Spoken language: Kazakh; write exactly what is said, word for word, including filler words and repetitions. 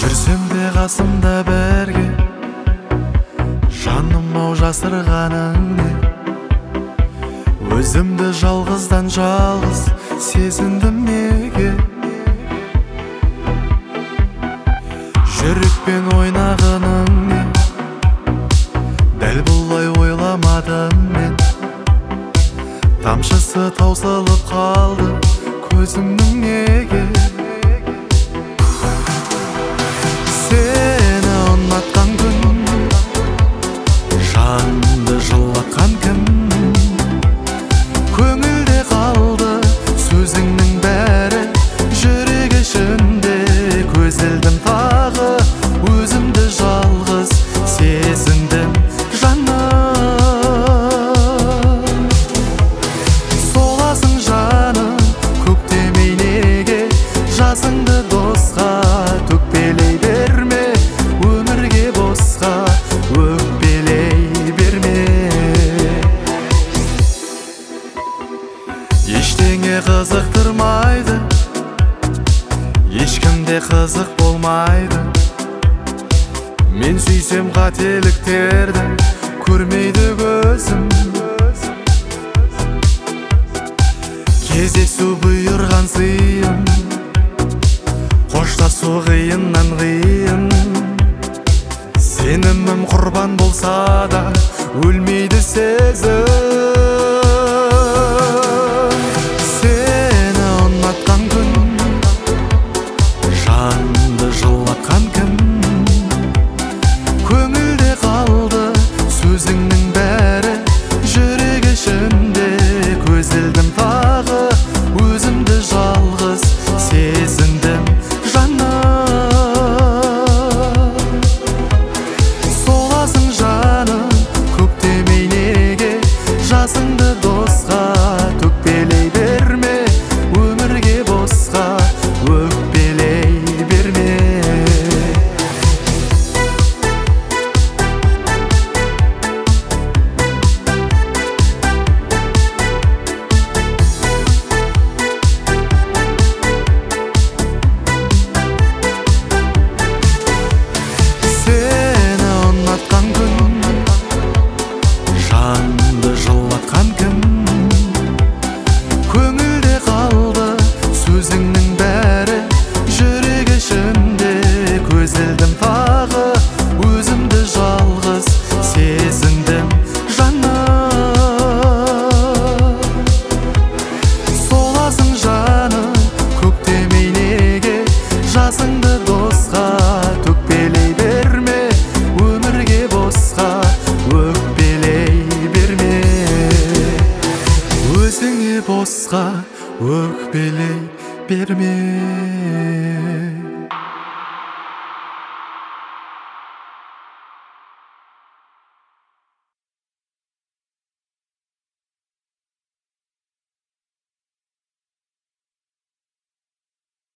жүрсем де қасымда бірге, жаным-ау жасырғаның не? Өзімді жалғыздан жалғыз сезіндім неге? Жүрекпен ойнағаның не? Дәл бұлай ойламадым мен. Тамшысы таусылып қалды көзімнің неге? Сені ұнатқан күн, жанды жылатқан кім? Көңілде қалды сөзіңнің бәрі, жүрек ішінде көзілдім тағы, өзімді жалғыз сезіндім жаным. Соласың жаным, көктемей неге, жазыңды досқа төкпелей берме, өмірге босқа өкпелей берме. Ештеңе қызықтырмайды, ешкімде қызық болмайды. Мен сүйсем қателіктерді көрмейді көзім. Кездесу бұйырған сыйым, қоштасу қиыннан қиын. Сенімім құрбан болса да өлмейді сезім. Сені ұнатқан күн, жанды жылатқан кім? Көңілде қалды сөзіңнің бәрі, жүрек ішінде көзілдім тағы, өзімді жалғыз сезіндім жаным. Соласың жаным, көктемей неге, жазыңды досқа төкпелей берме, өмірге босқа өкпелей берме. Сені ұнатқан күн, жанды жылатқан кім? Көңілде қалды сөзіңнің бәрі, жүрек ішінде көзілдім тағы, өзімді жалғыз сезіндім жаным. Соласың жаным, көктемей неге, жазыңды досқа төкпелей берме, өмірге босқа өкпелей берме. Өзіңе босқа өкпелей берме.